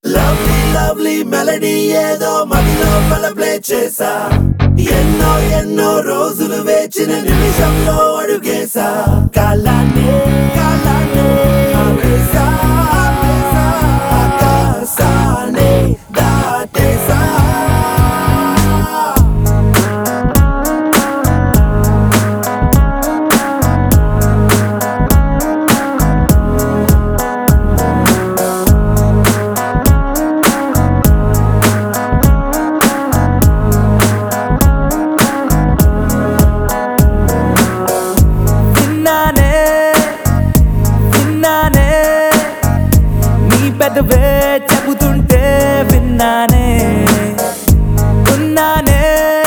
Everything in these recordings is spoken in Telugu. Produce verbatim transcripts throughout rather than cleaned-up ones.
లవ్లీ లవ్లీ మెలడీ ఏదో మదిలో ప్లే చేసా ఎన్నో ఎన్నో రోజులు వేచిన నిమిషంలో అడుగేసా కాలాన్ని కాలాన్ని ఆపేసా ఆపేసా ఆకాశాన్ని దాటేసా పెదవే చెబుతుంటే విన్నానే ఉన్నానే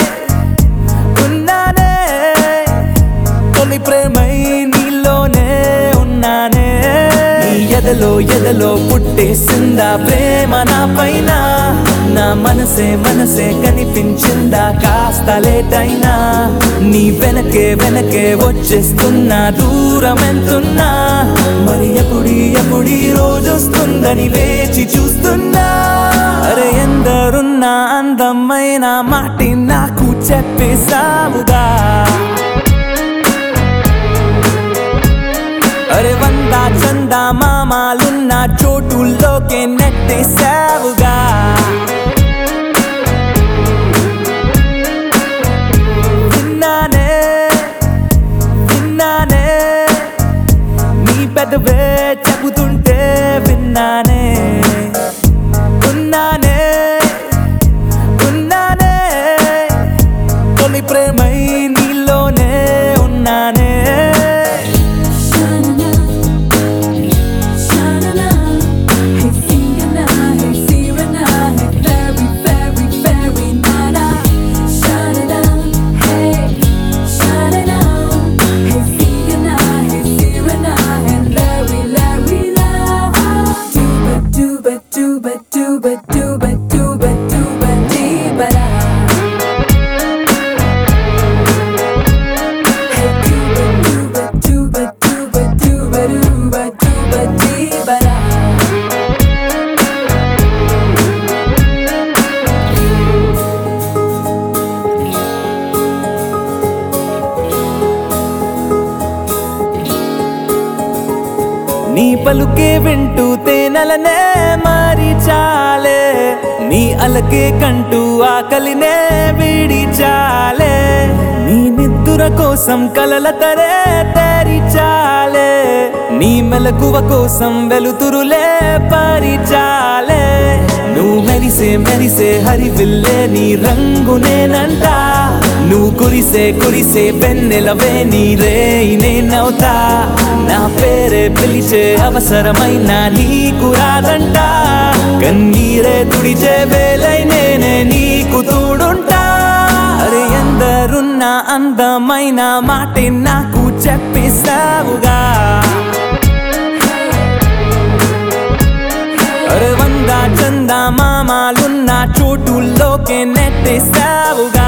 ఉన్నానే తొలి ప్రేమై నీలోనే ఉన్నానే నీ ఎదలో ఎదలో పుట్టేసిందా ప్రేమ నా పైన నా మనసే మనసే కనిపించిందా కాస్త లేటైనా నీ వెనకే వెనకే వచ్చేస్తున్నా దూరం ఎంతున్నా మరి ఎప్పుడీ ఎప్పుడీ రోజొస్తుందని వేచి చూస్తున్నా అరే ఎందరున్నా అందమైన మాటి నాకు చెప్పేసావుగా అరే వందా చందా మామాలున్న చోటుల్లోకే నెట్టేసావుగా విన్నానే విన్నానే నీ పెదవే చెబుతుంటే విన్నానే ఉన్నానే ఉన్నానే తొలి ప్రేమై నీలోనే ఉన్నానే నీ పలుకే వింటూ తేనెలనే మారి చాలే నీ అలకే కంటూ ఆకలినే వీడి చాలే నీ నిద్దుర కోసం కలల తరే తేరి చాలే నీ మెలకువ కోసం వెలుతురులే పారి చాలే నువ్వు మెరిసే మెరిసే హరివిల్లే నీ రంగునేనంట నువ్వు కురిసే కురిసే వెన్నెలవే నీ రేయి నేనవుతా నా పేరే పిలిచే అవసరమైన నీకు రాదంట కన్నీరే తుడిచే వేలై నేనే నీకు తోడుంటా అరే ఎందరున్న అందమైన మాటే నాకు చెప్పేసావుగా అరే వందా చందా మామాలున్న చోటుల్లోకే నెట్టేసావుగా